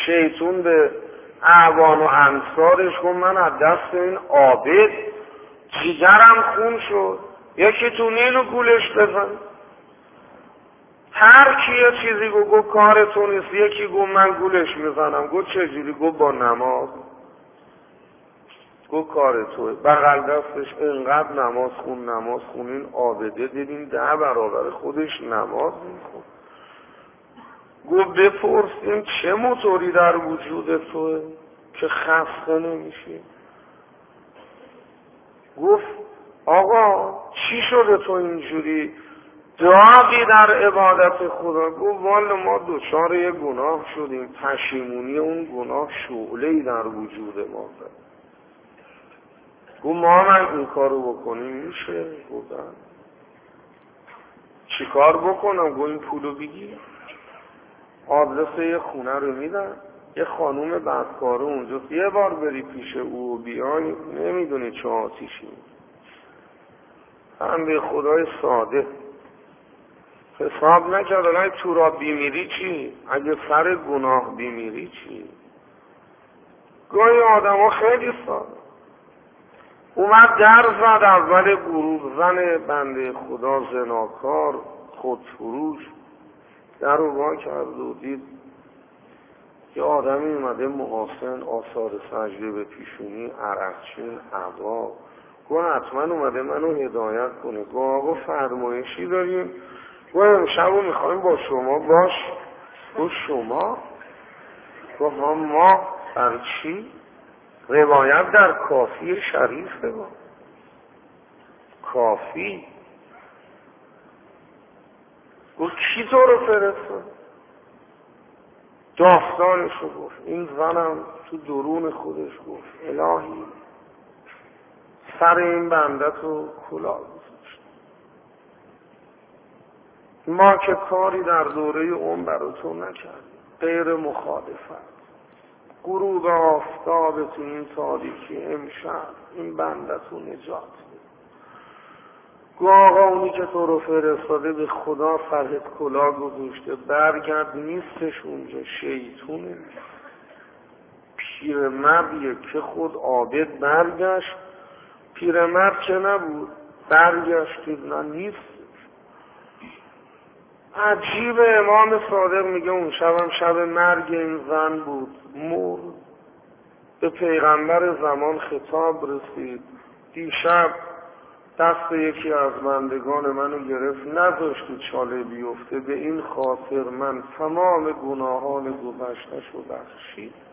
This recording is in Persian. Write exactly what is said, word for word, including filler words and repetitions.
شیطون به اعوان و انصارش گفت من از دست این عابد جیگرم خون شد، یکی تو اینو گولش بزن. هر کی یه چیزی گفت گفت کار تو نیست. یکی گفت من گولش میزنم. گفت چجوری؟ گفت با نماز. گفت کار توه. بغل دستش اینقدر نماز خون نماز خون. این عابده دیدیم ده برابر خودش نماز میخون. گفت بپرسیم چه موتوری در وجود توه که خسته نمیشی؟ گفت آقا چی شده تو اینجوری داغی در عبادت خدا؟ گفت والا ما دوچار یه گناه شدیم، پشیمونی اون گناه شعله‌ای در وجود ما زد. گفت ما من این کارو بکنیم میشه؟ گفتم چی کار بکنم؟ گفت این پولو بگیر، آدرس یه خونه رو میدن، یه خانوم بدکاره اونجاست، یه بار بری پیش او و بیای نمیدونی چه آتیشی. هم به خدای ساده حساب نکرد. اگه تو را بیمیری چی؟ اگه سر گناه بیمیری چی؟ گاهی آدم ها خیلی ساده. اومد در زد اول گروه، زن بنده خدا زناکار خودفروش در رو وا کرد و دید یه آدمی اومده محاسن، آثار سجده به پیشونی، عرقچین، عبا. گوه حتما اومده منو هدایت کنه. گوه آقا فرمایشی داریم؟ گوه امشب رو میخوایم با شما باش. گوه شما؟ گوه ها ما بر چی؟ روایت در کافی شریفه با کافی. گوه کی تو رو فرستاد؟ داستانشو گفت. این زنم تو درون خودش گفت الهی سر این بنده تو کلاه گذاشت. ما که کاری در دوره عمر برای تو نکردیم غیر مخالفت. غروب آفتاب تو این تاریکی امشب این بنده تو نجات بده. گو آقا اونی که تو رو فرستاده به خدا سرت کلاه گذاشته، برگرد نیستش اونجا، شیطونه. پیرمردیه که خود عابد برگشت، پیرمرد که نبود برگشت نه نیست. عجیب. امام صادق میگه اون شبم شب مرگ این زن بود، مرد. به پیغمبر زمان خطاب رسید دیشب دست یکی از بندگان منو گرفت نذاشت چاله بیفته، به این خاطر من تمام گناهان گذشته‌شو بخشید.